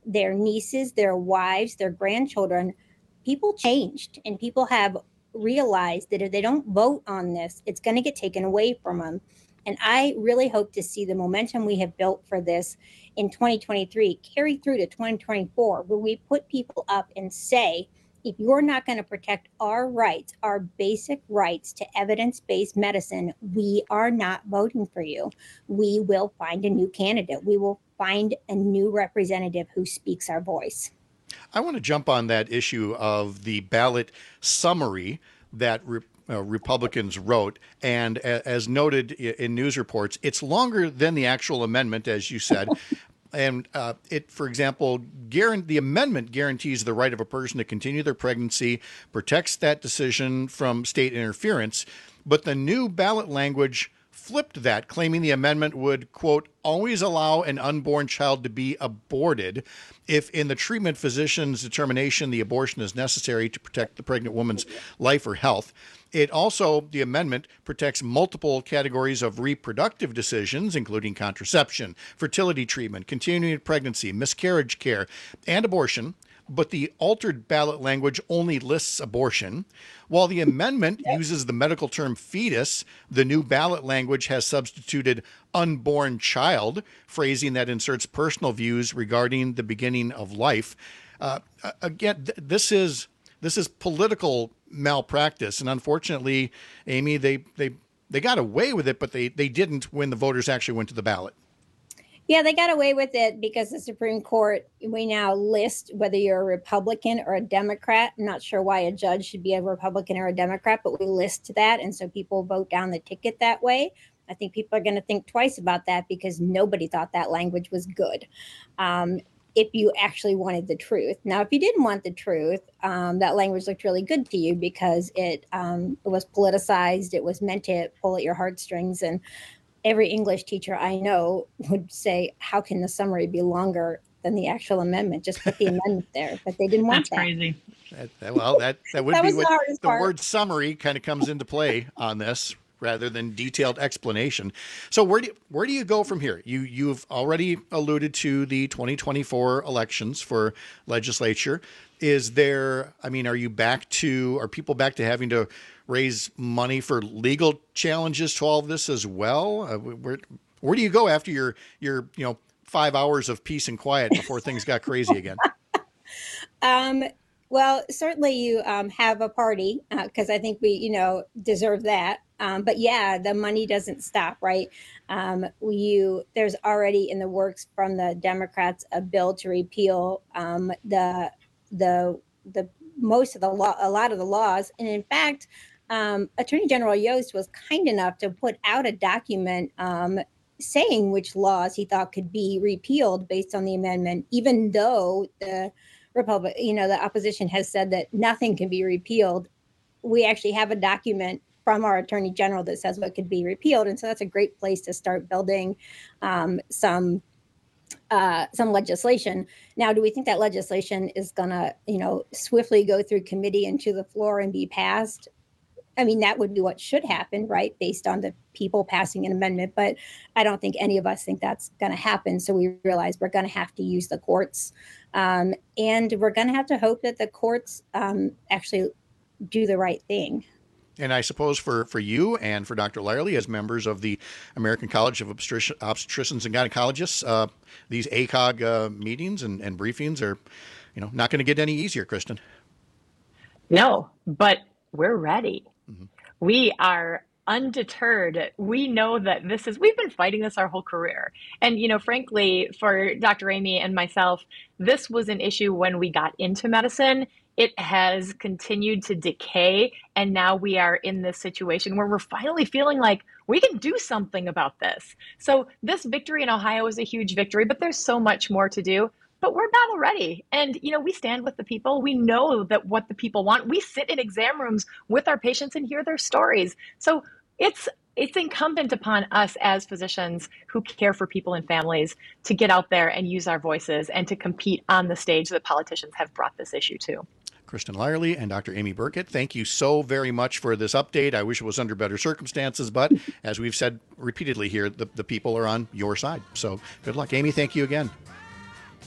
their nieces, their wives, their grandchildren. People changed, and people have realized that if they don't vote on this, it's going to get taken away from them. And I really hope to see the momentum we have built for this in 2023 carry through to 2024, where we put people up and say, if you're not going to protect our rights, our basic rights to evidence-based medicine, we are not voting for you. We will find a new candidate. We will find a new representative who speaks our voice. I want to jump on that issue of the ballot summary that Republicans wrote. And as noted in news reports, it's longer than the actual amendment, as you said. And it, for example, the amendment guarantees the right of a person to continue their pregnancy, protects that decision from state interference. But the new ballot language flipped that, claiming the amendment would, quote, always allow an unborn child to be aborted if in the treatment physician's determination the abortion is necessary to protect the pregnant woman's life or health. It also, the amendment protects multiple categories of reproductive decisions, including contraception, fertility treatment, continuing pregnancy, miscarriage care, and abortion. But the altered ballot language only lists abortion. While the amendment uses the medical term fetus, the new ballot language has substituted unborn child, phrasing that inserts personal views regarding the beginning of life. Again, this is political malpractice, and unfortunately, Amy, they got away with it, but they didn't when the voters actually went to the ballot. Yeah, they got away with it because the Supreme Court, we now list whether you're a Republican or a Democrat. I'm not sure why a judge should be a Republican or a Democrat, but we list that. And so people vote down the ticket that way. I think people are going to think twice about that because nobody thought that language was good. If you actually wanted the truth. Now, if you didn't want the truth, that language looked really good to you because it was politicized. It was meant to pull at your heartstrings. And every English teacher I know would say, how can the summary be longer than the actual amendment? Just put the amendment there. But they didn't want that. That's crazy. That would That be was what the hardest word summary kind of comes into play on this, rather than detailed explanation. So where do you go from here? You've already alluded to the 2024 elections for legislature. Are people back to having to raise money for legal challenges to all of this as well? Where do you go after your 5 hours of peace and quiet before things got crazy again? Well, certainly you have a party because I think we, deserve that. But yeah, the money doesn't stop, right? There's already in the works from the Democrats a bill to repeal a lot of the laws, and in fact, Attorney General Yost was kind enough to put out a document saying which laws he thought could be repealed based on the amendment, even though the the opposition has said that nothing can be repealed. We actually have a document from our Attorney General that says what could be repealed, and so that's a great place to start building some legislation. Now, do we think that legislation is going to, swiftly go through committee and to the floor and be passed? I mean, that would be what should happen, right, based on the people passing an amendment. But I don't think any of us think that's going to happen. So we realize we're going to have to use the courts. And we're going to have to hope that the courts actually do the right thing. And I suppose for you and for Dr. Lyerly, as members of the American College of Obstetricians and Gynecologists, these ACOG meetings and briefings are, not going to get any easier, Kristen. No, but we're ready. Mm-hmm. We are undeterred. We know that we've been fighting this our whole career. And, frankly, for Dr. Amy and myself, this was an issue when we got into medicine. It has continued to decay. And now we are in this situation where we're finally feeling like we can do something about this. So this victory in Ohio is a huge victory, but there's so much more to do. But we're battle ready. And, we stand with the people. We know that what the people want. We sit in exam rooms with our patients and hear their stories. So it's incumbent upon us as physicians who care for people and families to get out there and use our voices and to compete on the stage that politicians have brought this issue to. Kristen Lyerly and Dr. Amy Burkett, thank you so very much for this update. I wish it was under better circumstances, but as we've said repeatedly here, the people are on your side. So good luck. Amy, thank you again.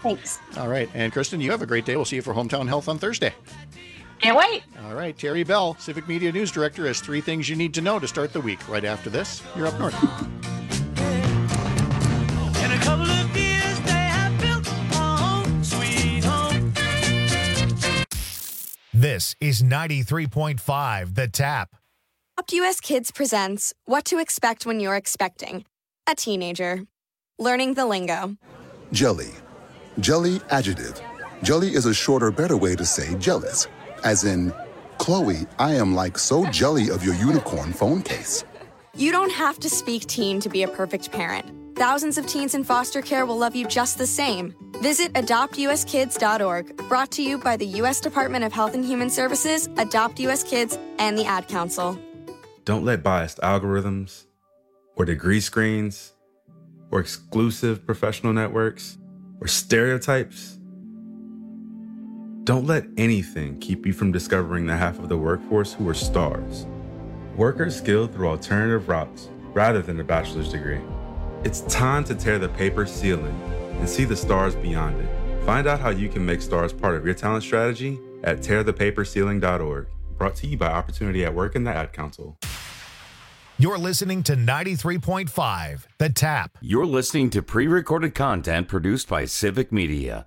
Thanks. All right. And Kristen, you have a great day. We'll see you for Hometown Health on Thursday. Can't wait. All right. Terry Bell, Civic Media News Director, has 3 things you need to know to start the week. Right after this, you're up north. In a couple of years, they have built a home, sweet home. This is 93.5 The Tap. Adopt US Kids presents What to Expect When You're Expecting a Teenager. Learning the lingo. Jelly. Jelly adjective. Jelly is a shorter, better way to say jealous. As in, Chloe, I am like so jelly of your unicorn phone case. You don't have to speak teen to be a perfect parent. Thousands of teens in foster care will love you just the same. Visit adoptuskids.org, brought to you by the U.S. Department of Health and Human Services, Adopt US Kids, and the Ad Council. Don't let biased algorithms or degree screens or exclusive professional networks or stereotypes. Don't let anything keep you from discovering the half of the workforce who are stars. Workers skilled through alternative routes rather than a bachelor's degree. It's time to tear the paper ceiling and see the stars beyond it. Find out how you can make stars part of your talent strategy at tearthepaperceiling.org. Brought to you by Opportunity at Work and the Ad Council. You're listening to 93.5 The Tap. You're listening to pre-recorded content produced by Civic Media.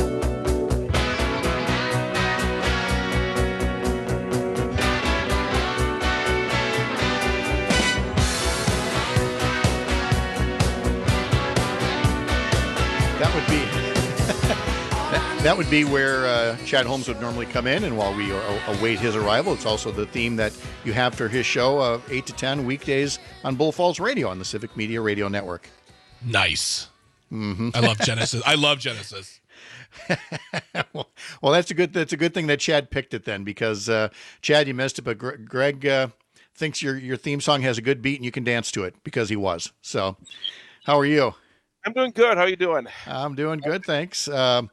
That would be where Chad Holmes would normally come in, and while we await his arrival, it's also the theme that you have for his show of 8 to 10 weekdays on Bull Falls Radio on the Civic Media Radio Network. Nice. Mm-hmm. I love Genesis. I love Genesis. Well, that's a good thing that Chad picked it then, because Chad, you missed it, but Greg thinks your theme song has a good beat and you can dance to it because he was. So, how are you? I'm doing good. How are you doing? I'm doing good, thanks.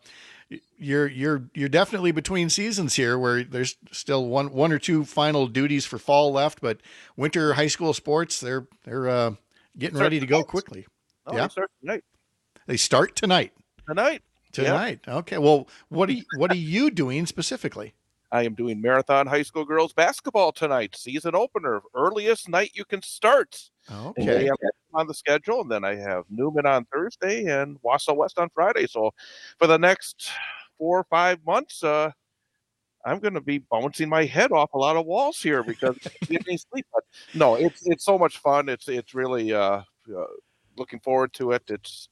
You're definitely between seasons here, where there's still one or two final duties for fall left, but winter high school sports they're getting ready to go quickly. No, Yeah, they start tonight. they start tonight. Tonight. Okay. Well, what are you doing specifically? I am doing Marathon High School girls basketball tonight. Season opener, earliest night you can start. Okay. And on the schedule, and then I have Newman on Thursday and Wausau West on Friday. So for the next 4 or 5 months, I'm going to be bouncing my head off a lot of walls here because I didn't get any sleep. But no, it's so much fun. It's really looking forward to it. It's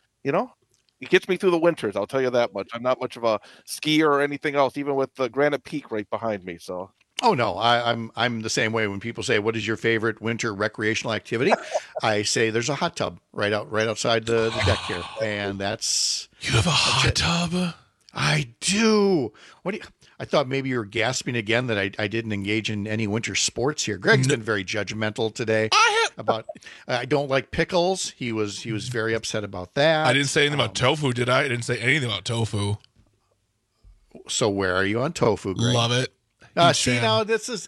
it gets me through the winters. I'll tell you that much. I'm not much of a skier or anything else, even with the Granite Peak right behind me. So. Oh no, I'm the same way. When people say, "What is your favorite winter recreational activity?" I say, "There's a hot tub right outside the deck here," and that's You have a hot tub? I do. I thought maybe you were gasping again that I didn't engage in any winter sports here. Greg's been very judgmental today about I don't like pickles. He was very upset about that. I didn't say anything about tofu, did I? I didn't say anything about tofu. So where are you on tofu, Greg? Love it. See, now this is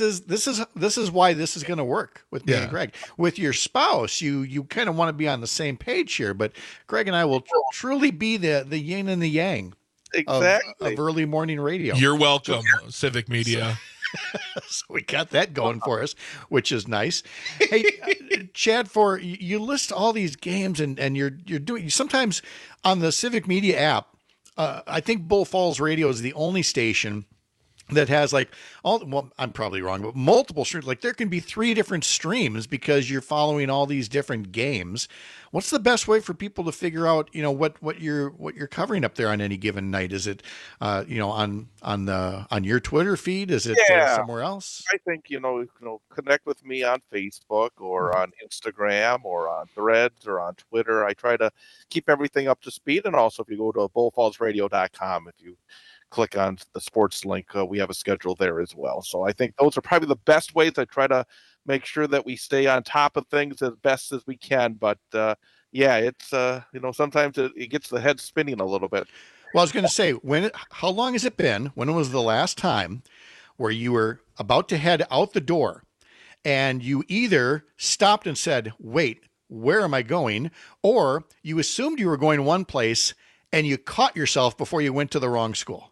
why this is going to work with me and Greg. With your spouse, you kind of want to be on the same page here, but Greg and I will truly be the yin and the yang of early morning radio. You're welcome, Civic Media. So we got that going for us, which is nice. Hey, Chad, you list all these games and you're doing sometimes on the Civic Media app. I think Bull Falls Radio is the only station that has I'm probably wrong, but multiple streams. Like there can be 3 different streams because you're following all these different games. What's the best way for people to figure out, what you're covering up there on any given night? Is it, on your Twitter feed? Is it somewhere else? I think, connect with me on Facebook or on Instagram or on Threads or on Twitter. I try to keep everything up to speed. And also if you go to bullfallsradio.com, if you click on the sports link, we have a schedule there as well. So I think those are probably the best ways. I try to make sure that we stay on top of things as best as we can. But it's sometimes it gets the head spinning a little bit. Well, I was going to say, how long has it been? When was the last time where you were about to head out the door and you either stopped and said, "Wait, where am I going?" or you assumed you were going one place and you caught yourself before you went to the wrong school?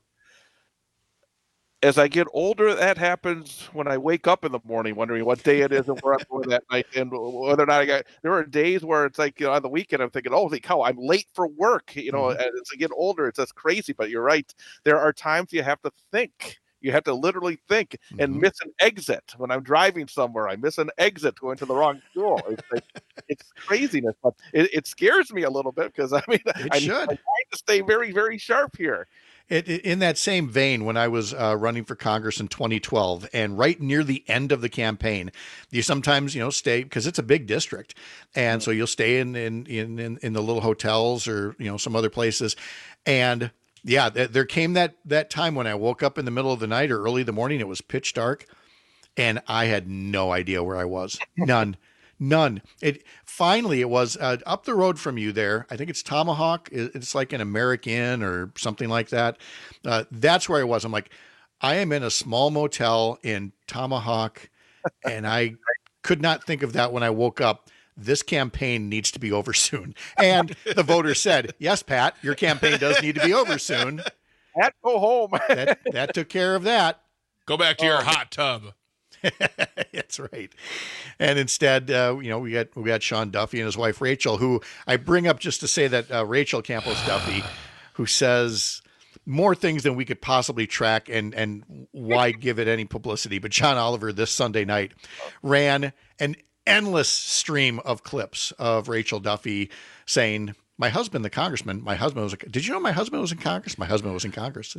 As I get older, that happens when I wake up in the morning, wondering what day it is and where I'm going that night, and whether or not there are days where it's like, on the weekend, I'm thinking, holy cow, I'm late for work. And as I get older, it's just crazy. But you're right. There are times you have to think. You have to literally think and miss an exit. When I'm driving somewhere, I miss an exit going to the wrong school. It's craziness, but it scares me a little bit because I'm trying to stay very, very sharp here. In that same vein, when I was running for Congress in 2012, and right near the end of the campaign, you sometimes stay, because it's a big district, and so you'll stay in the little hotels or some other places, and yeah, there came that time when I woke up in the middle of the night or early in the morning. It was pitch dark, and I had no idea where I was. None. It was up the road from you there. I think it's Tomahawk. It's like an American or something like that. That's where I was. I'm like, I am in a small motel in Tomahawk, and I could not think of that when I woke up. This campaign needs to be over soon. And the voters said, yes, Pat, your campaign does need to be over soon. Pat, go home. that took care of that. Go back to your hot tub. That's right. And instead, we got Sean Duffy and his wife, Rachel, who I bring up just to say that Rachel Campos Duffy, who says more things than we could possibly track and why give it any publicity. But John Oliver this Sunday night ran an endless stream of clips of Rachel Duffy saying, my husband, the congressman, did you know my husband was in Congress? My husband was in Congress.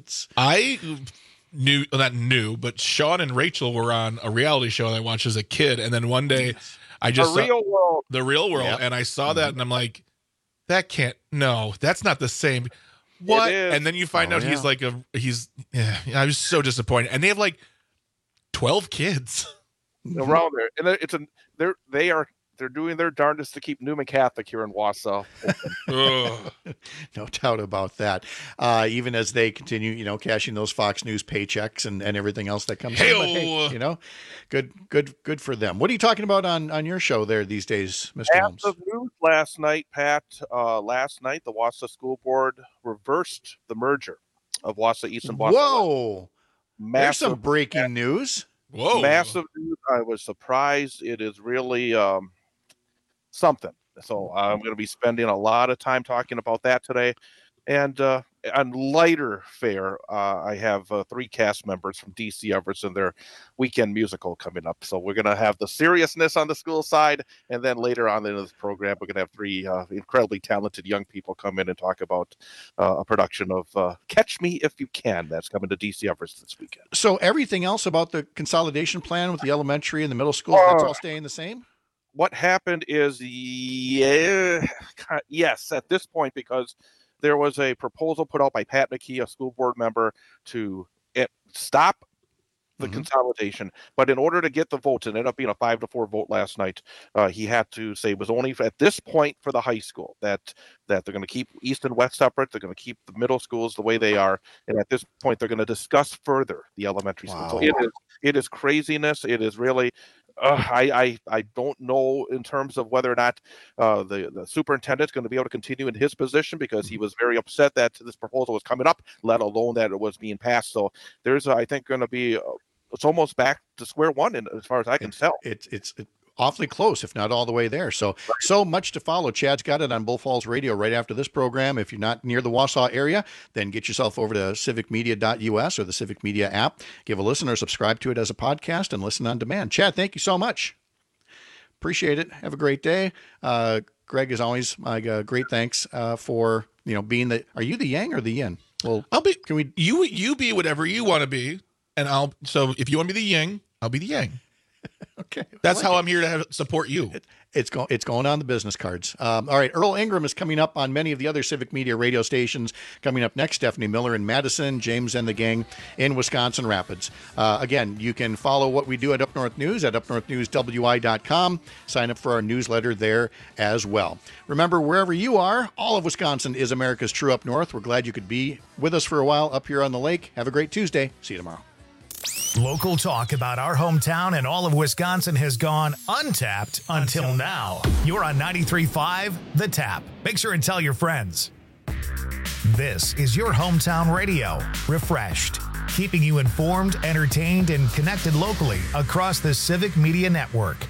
Not new, but Sean and Rachel were on a reality show that I watched as a kid, and then one day I just The Real World, Yep. and I saw that, and I'm like, that's not the same. What? And then you find out he's like I was so disappointed, and they have like 12 kids around there, and they're doing their darndest to keep Newman Catholic here in Wausau. No doubt about that. Even as they continue, cashing those Fox News paychecks and everything else that comes in. But hey, good for them. What are you talking about on your show there these days, Mr. Holmes? Massive news last night, Pat. Last night, the Wausau School Board reversed the merger of Wausau East and Wausau. Whoa! There's some breaking news. Whoa! Massive news. I was surprised. It is really something. So I'm going to be spending a lot of time talking about that today. And on lighter fare, I have 3 cast members from DC Everest and their weekend musical coming up. So we're going to have the seriousness on the school side, and then later on in this program, we're going to have 3 incredibly talented young people come in and talk about a production of Catch Me If You Can that's coming to DC Everest this weekend. So everything else about the consolidation plan with the elementary and the middle school, that's all staying the same? What happened is, yes, at this point, because there was a proposal put out by Pat McKee, a school board member, to stop the consolidation. But in order to get the votes, it ended up being a 5-4 vote last night. He had to say it was only at this point for the high school that they're going to keep East and West separate. They're going to keep the middle schools the way they are. And at this point, they're going to discuss further the elementary school. So it is craziness. It is really... I don't know in terms of whether or not the superintendent's going to be able to continue in his position, because he was very upset that this proposal was coming up, let alone that it was being passed. So there's, I think, going to be it's almost back to square one, as far as I can tell. It's awfully close, if not all the way there. So much to follow. Chad's got it on Bull Falls Radio right after this program. If you're not near the Wausau area, then get yourself over to civicmedia.us or the Civic Media app. Give a listen or subscribe to it as a podcast and listen on demand. Chad, thank you so much. Appreciate it. Have a great day. Greg, as always, my great thanks for being the. Are you the yang or the yin? Well, I'll be. Can we? You be whatever you want to be, and So if you want to be the yin, I'll be the yang. Okay, that's how I'm here to support you. It's going on the business cards. All right, Earl Ingram is coming up on many of the other Civic Media radio stations. Coming up next, Stephanie Miller in Madison, James and the gang in Wisconsin Rapids. Again, you can follow what we do at Up North News at upnorthnewswi.com. Sign up for our newsletter there as well. Remember, wherever you are, all of Wisconsin is America's true up north. We're glad you could be with us for a while up here on the lake. Have a great Tuesday. See you tomorrow. Local talk about our hometown and all of Wisconsin has gone untapped until now. You're on 93.5 The Tap. Make sure and tell your friends. This is your hometown radio, refreshed, keeping you informed, entertained, and connected locally across the Civic Media Network.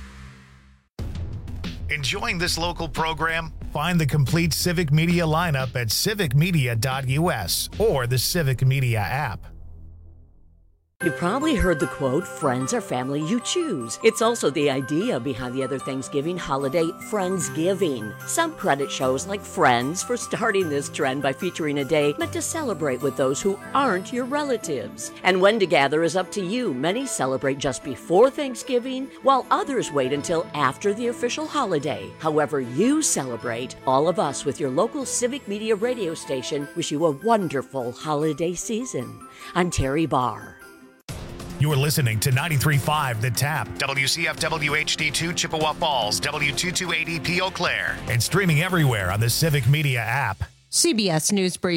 Enjoying this local program? Find the complete Civic Media lineup at civicmedia.us or the Civic Media app. You've probably heard the quote, friends are family you choose. It's also the idea behind the other Thanksgiving holiday, Friendsgiving. Some credit shows like Friends for starting this trend by featuring a day meant to celebrate with those who aren't your relatives. And when to gather is up to you. Many celebrate just before Thanksgiving, while others wait until after the official holiday. However you celebrate, all of us with your local Civic Media radio station wish you a wonderful holiday season. I'm Terry Barr. You're listening to 93.5 The Tap, WCFW HD2 Chippewa Falls, W228EP Eau Claire, and streaming everywhere on the Civic Media app. CBS News Brief.